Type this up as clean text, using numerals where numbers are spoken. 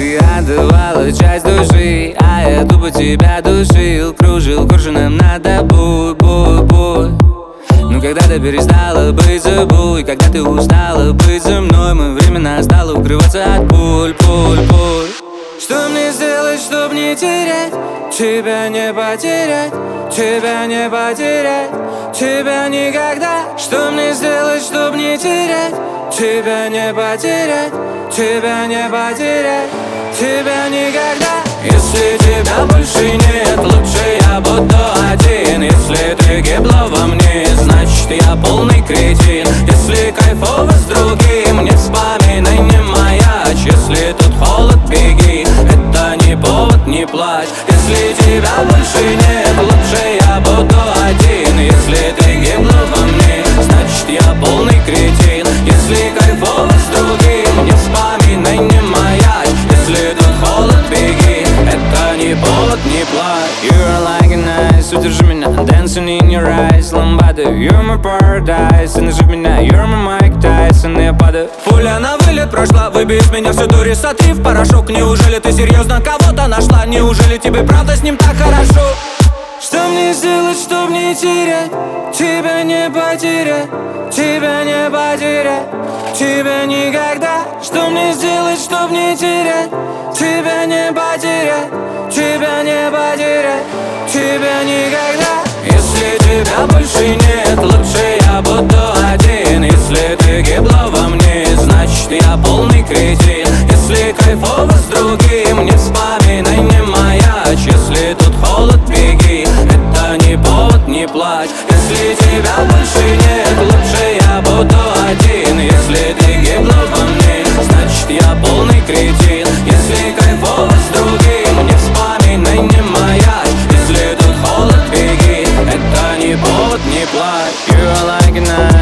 Ты отдавала часть души, а я тупо тебя душил. Кружил куршуном над тобой, бой. Но когда ты перестала быть собой, когда ты устала быть со мной, мы временно стало укрываться от пуль. Что мне сделать, чтоб не терять? Тебя не потерять, тебя не потерять, тебя никогда. Что мне сделать, чтоб не терять? Тебя не потерять, тебя не потерять, тебя никогда. Если тебя больше нет, лучше я буду один. Если ты гибла во мне, значит я полный кретин. Если кайфово с другим, не вспоминай, не маячь. Если тут холод, беги, это не повод, не плачь. Если тебя больше нет, лучше я буду один. Если ты гибла во мне, значит я полный кретин. Если кайфово с другим, не вспоминай, не маячь. Если тут холод, беги, это не повод, не плачь. You're like an ice, удержи меня, dancing in your eyes. Ламбада, you're my paradise. И нажив меня, you're my Mike Tyson. И я падаю. Пуля на вылет прошла, выбей из меня всю дури, сотри в порошок. Неужели ты серьезно кого-то нашла? Неужели тебе правда с ним так хорошо? Что мне сделать, чтоб не терять? Тебя не потерять, тебя не потерять, тебя никогда. Что мне сделать, чтоб не терять? Тебя не потерять, тебя не потерять, тебя никогда. Если тебя больше нет, лучше я буду один. Если ты гибла во мне, значит я полный кретин. Если кайфово с другим, не вспоминай, не маячь. Если тут холод, беги, это не повод, не плачь. Если тебя больше нет, лучше я буду один. Если ты гибла во мне, значит я полный кретин. Если кайфово с другим, не вспоминай, не маячь. Если тут холод, беги, это не повод, не плачь. You're like an